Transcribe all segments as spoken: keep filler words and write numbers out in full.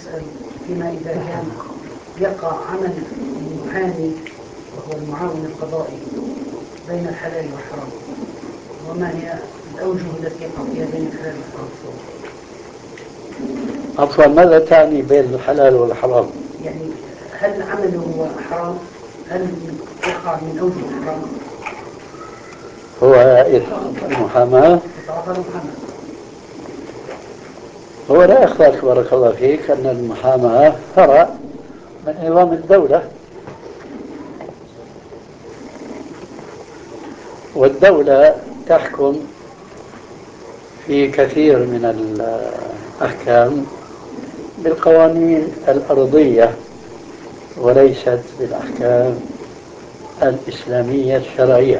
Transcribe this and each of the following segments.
أسأل فيما إذا كان يقع عمل المحامي وهو المعاون القضائي بين الحلال والحرام، وما هي الأوجه التي يقع فيها بين الحلال والحرام؟ عفوا، ماذا تعني بين الحلال والحرام؟ يعني هل عمله حرام؟ هل يقع من أوجه الحرام؟ هو يتعاطى المحاماة؟ يتعاطى المحاماة. هو لا يخفاك بارك الله فيك أن المحاماة فرع من نظام الدولة، والدولة تحكم في كثير من الأحكام بالقوانين الأرضية وليست بالأحكام الإسلامية الشرعية.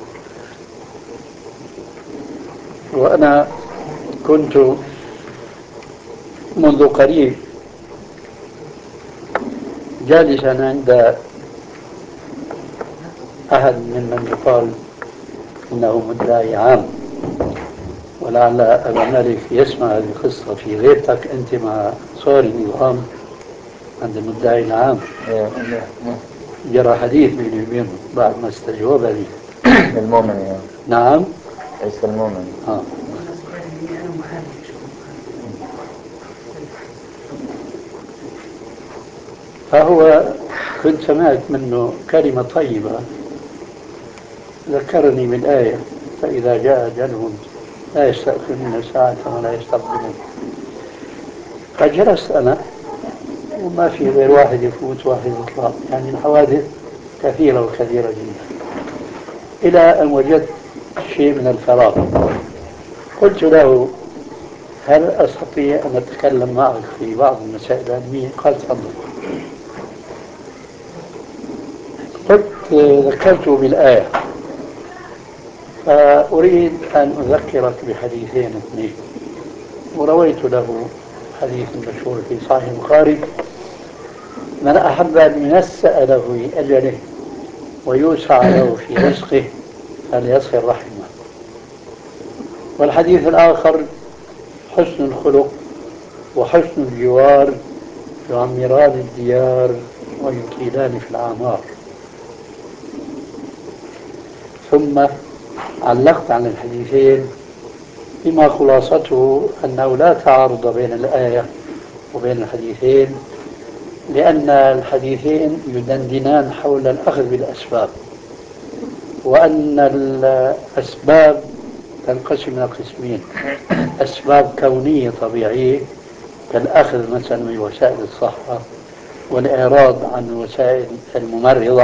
وأنا كنت منذ قريب جالسا عند أحد ممن يقال إنه مدعي عام، ولعل أبا مالك يسمع هذه القصة في غيبتك أنت مع صار النظام عند المدعي العام. جرى حديث بيني وبينه بعد ما استجوب لي المؤمن. نعم ليس المؤمن. آه. فهو كنت سمعت منه كلمة طيبة ذكرني بالآية: فإذا جاء أجلهم لا يستأخرون ساعة ولا يستقدمون. فجلست أنا وما في غير واحد يفوت واحد يطلع، يعني الحوادث كثيرة وكثيرة جدا، إلى أن وجدت شيء من الفراغ. قلت له: هل أستطيع أن أتكلم معك في بعض المسائل العلمية؟ قال: تفضل. قلت: ذكرته بالآية، فأريد أن أذكرك بحديثين اثنين. ورويت له حديث مشهور في صحيح البخاري: من أحب أن ينسأ له في أجله ويوسع له في رزقه فليصل رحمه. والحديث الآخر: حسن الخلق وحسن الجوار يعمران الديار ويطيلان في الأعمار. ثم علقت على الحديثين بما خلاصته أنه لا تعارض بين الآية وبين الحديثين، لأن الحديثين يدندنان حول الأخذ بالأسباب، وأن الأسباب تنقسم إلى قسمين: أسباب كونية طبيعية كالأخذ مثلا بوسائل الصحة والإعراض عن الوسائل الممرضة.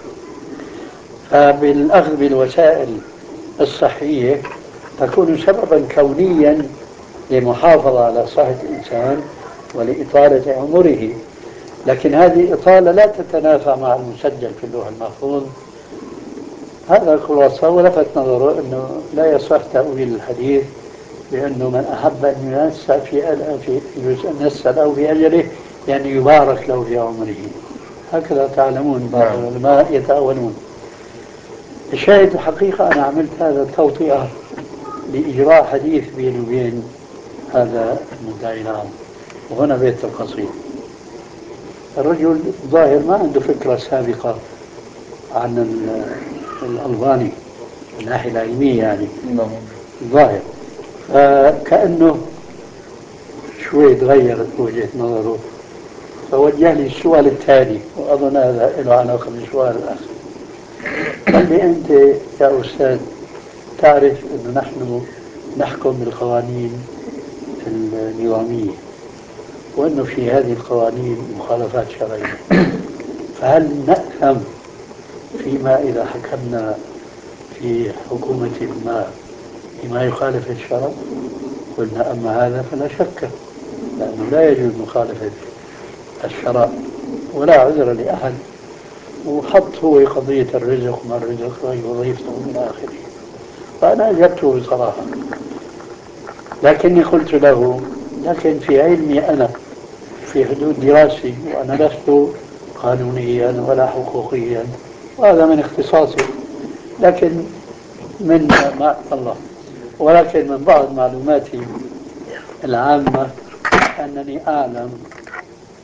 فبالأخذ بالوسائل الصحية تكون سببا كونيا لمحافظة على صحة الإنسان ولإطالة عمره، لكن هذه الإطالة لا تتنافى مع المسجل في اللوح المحفوظ. هذا خلاصة. ولفت نظره أنه لا يصح تأويل الحديث بأنه من أحب أن ينسى في في ينسى له في أجله يعني يبارك له في عمره. هكذا تعلمون بعض العلماء يتأولون. الشاهد الحقيقة أنا عملت هذا التوطئة لإجراء حديث بيني وبين هذا المدعي العام. وهنا بيت القصيد. الرجل ظاهر ما عنده فكرة سابقة عن الألباني من الناحية العلمية، يعني ظاهر فكأنه شوي تغيرت وجهة نظره، فوجه لي السؤال التالي، وأظن هذا له علاقة بالسؤال الآخر. قال لي: أنت يا أستاذ تعرف أنه نحن نحكم بالقوانين النظامية، وأنه في هذه القوانين مخالفات شرعية، فهل نأثم فيما إذا حكمنا في حكومة ما بما يخالف الشرع؟ قلنا: أما هذا فلا شك، لأنه لا يجوز مخالفة الشرع ولا عذر لأحد، وحط هو قضية الرزق ما الرزق وظيفته إلى آخره. فأنا أجبته بصراحة، لكني قلت له: لكن في علمي أنا في حدود دراستي، وأنا لست قانونيا ولا حقوقيا وهذا من اختصاصي، لكن من ما الله ولكن من بعض معلوماتي العامة أنني أعلم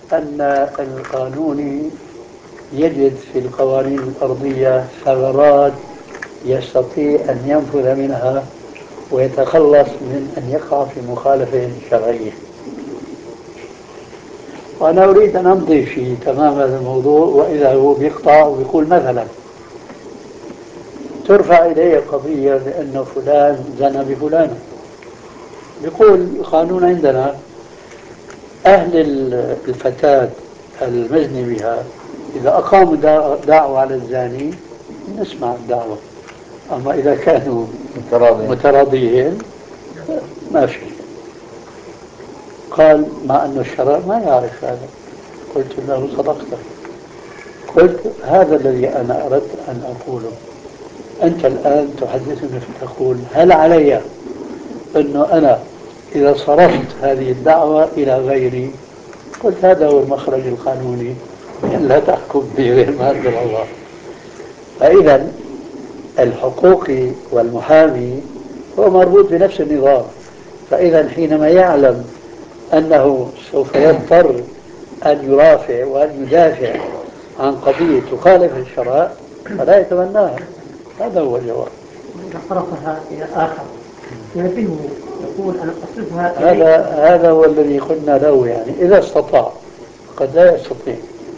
أن القانوني يجد في القوانين الأرضية ثغرات يستطيع أن ينفذ منها ويتخلص من أن يقع في مخالفة شرعية. وأنا أريد أن أمضي في تمام هذا الموضوع، وإذا هو بيقطع ويقول مثلا ترفع إليه قضية لأنه فلان زنى بفلانة، يقول القانون عندنا أهل الفتاة المزني بها إذا أقاموا دعوة على الزاني نسمع الدعوة، أما إذا كانوا متراضيين ما في. قال مع أن الشرع ما يعرف هذا. قلت له صدقت. قلت هذا الذي أنا أردت أن أقوله. أنت الآن تحدثني فتقول هل علي أنه أنا إذا صرفت هذه الدعوة إلى غيري؟ قلت هذا هو المخرج القانوني، بأن لا تحكم بغير ما أنزل الله. فإذا الحقوقي والمحامي هو مربوط بنفس النظام. فإذا حينما يعلم أنه سوف يضطر أن يرافع وأن يدافع عن قضية تخالف الشرع فلا يتبناها. هذا هو الجواب. إذا صرفها إلى آخر ينبهه يقول أنا أصرفها هذا هذا هو الذي قلنا له، يعني إذا استطاع، قد لا يستطيع.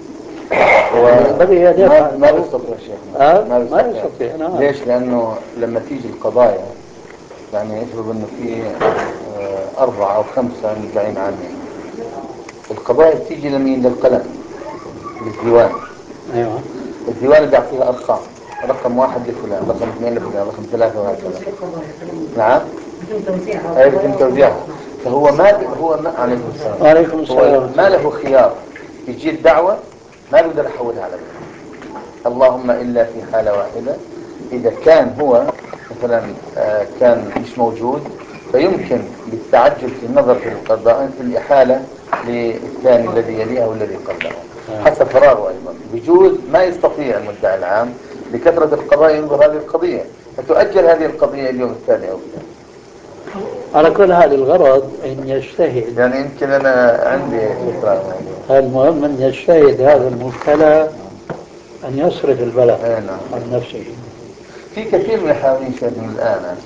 ينبغي أن يفعل. ما يستطيع شيخ. آه؟ ما يستطيع, ما يستطيع. نعم. ليش؟ لأنه لما تيجي القضايا يعني يفرض أنه في أربعة أو خمسة مدعين عنه، القضايا بتيجي لمين؟ للقلم، للديوان. أيوة. الديوان بيعطيها أرقام، رقم واحد لفلان، رقم اثنين لفلان، رقم ثلاثة وهكذا. نعم. أي بدون توزيعها. فهو ما هو ما عليكم السلام. وعليكم السلام. هو ما له خيار. يجي الدعوة ما بيقدر يحولها على غيره. اللهم إلا في حالة واحدة، إذا كان هو مثلا كان مش موجود فيمكن بالتعجل في النظر في القضاء في الإحالة للثاني الذي يليه والذي قبله حسب فراغه. أيضا بجوز ما يستطيع المدعي العام لكثرة القضايا ينظر هذه القضية فتؤجل هذه القضية اليوم الثاني أو الثاني. على كل حال الغرض أن يجتهد. يعني يمكن أنا عندي فكرة. المهم أن يجتهد هذا المبتلى أن يصرف البلاء عن نفسه. في كثير من المحامين من الآن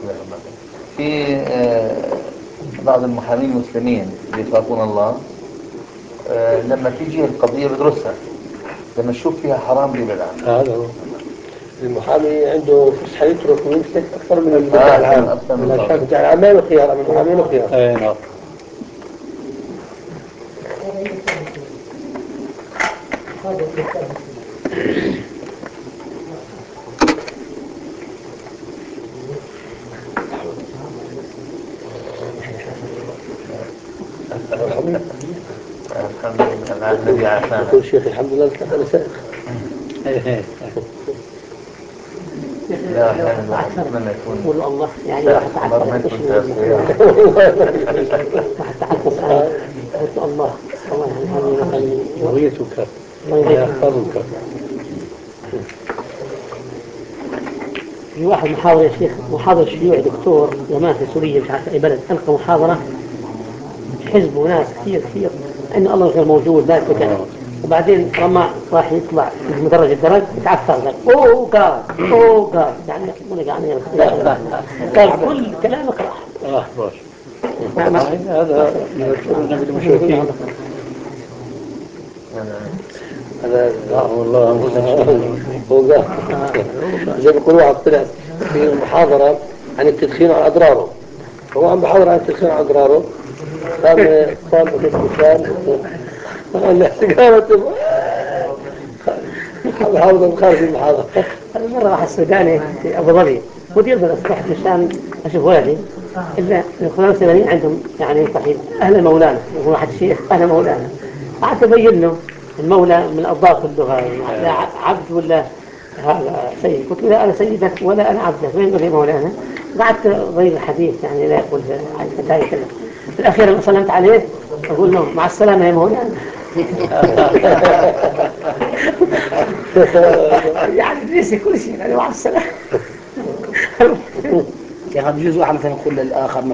في بعض المحامين المسلمين اللي يخافون الله لما تيجي القضية بدرسها، لما نشوف فيها حرام بيبعد عنها. هذا هو المحامي عنده فسحة يترك ويمسك أكثر من المدعي آه العام. أكثر من لا شك القاضي. المدعي العام ما له خيار، من المحامي له خيار. أي نعم. الحمد لله الذي عافانا. يقول الشيخ الحمد لله أنا سائق. لا أحيانا الواحد يتمنى يكون قول الله يعني سائق. واحد الله ما تعثر يكون تشمل سائق. واحد تعثر الآن قلت الله الله يعني مثلا يغيثك الله ويحفظك. في واحد محاضر يا شيخ، محاضر شيوعي دكتور زمان في سوريا مش عارف اي بلد، ألقى محاضرة حزب وناس كثير كثير ان الله غير موجود لا كذا، وبعدين لما راح يطلع في مدرج الدرج يتعثر قال اوه قال اوه قال يعني يعني قال كل كلامك راح راح باش. هذا يذكرنا بالمشركين. هذا والله هو قال زي ما يقول واحد طلع في محاضرة عن التدخين وعن أضراره، هو عم بحاضر عن التدخين وعن أضراره، قام طالب الدخان قال له سيجارة حاول خارج المحاضرة. هذا مرة واحد سوداني في أبو ظبي مدير بالأصبح مشان أشوف ولدي إلا الإخوان السودانيين عندهم يعني صحيح أهل مولانا، يقول واحد شيخ أهل مولانا، قعدت أبين له المولى من أضاف اللغة لا عبد ولا هذا سيد، قلت له لا أنا سيدك ولا أنا عبدك وين يقول لي مولانا، قعدت أضيف الحديث يعني لا يقول حتى كذا. في الأخير لما سلمت عليه أقول له مع السلامة يا مولانا. يعني نسي كل شيء يعني مع السلامة. يا أخي بجوز واحد مثلا يقول للآخر